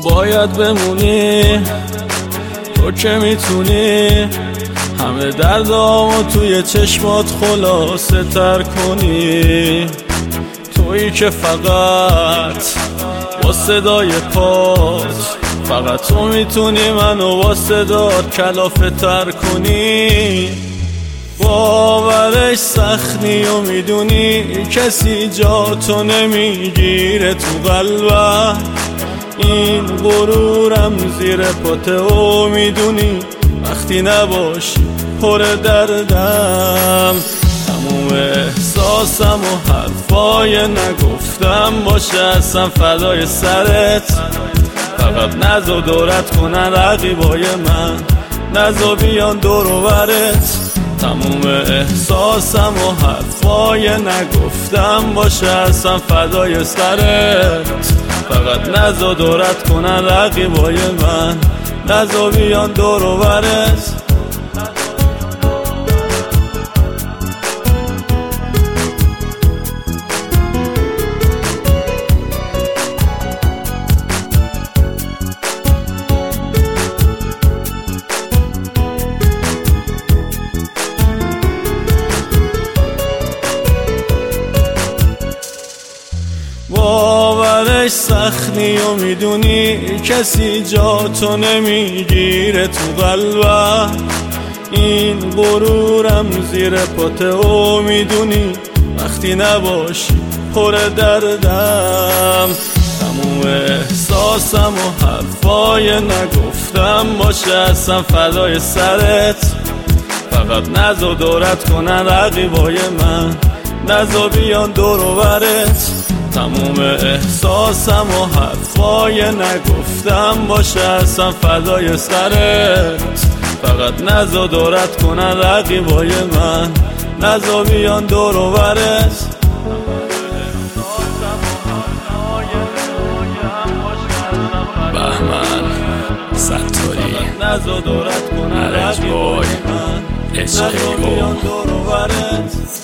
باید بمونی، تو که میتونی همه دردامو توی چشمات خلاصه تر کنی. تویی که فقط با صدای پات، فقط تو میتونی منو با صدات کلافه تر کنی. باورش سختی و میدونی کسی جا تو نمیگیره تو قلبم. این غرورم زیر پاته و میدونی وقتی نباشی پر دردم. تموم احساسم و حرفای نگفتم باشه اصلا فدای سرت. فقط نزا دورت کنن رقیبای من، نزا بیان دور و برت. تموم احساسم و حرفای نگفتم باشه اصلا فدای سرت. فقط نزا دورت کنن رقیبای من، نزا بیان دور و برت. باورش سختی و میدونی کسی جا تو نمیگیره تو قلبم. این غرورم زیر پاته و میدونی وقتی نباشی پر دردم. تموم احساسم و حرفای نگفتم باشه اصلا فدای سرت. فقط نزا دورت کنن رقیبای من، نزا بیان دور و برت. تموم احساسم و حرفای نگفتم باشه اصلا فدای سرت. فقط نزا دورت کنن رقیبای من، نزا بیان دور و برت. بهمن ستاری نزا دورت کنن رقیبای من، نزا بیان دور و برت.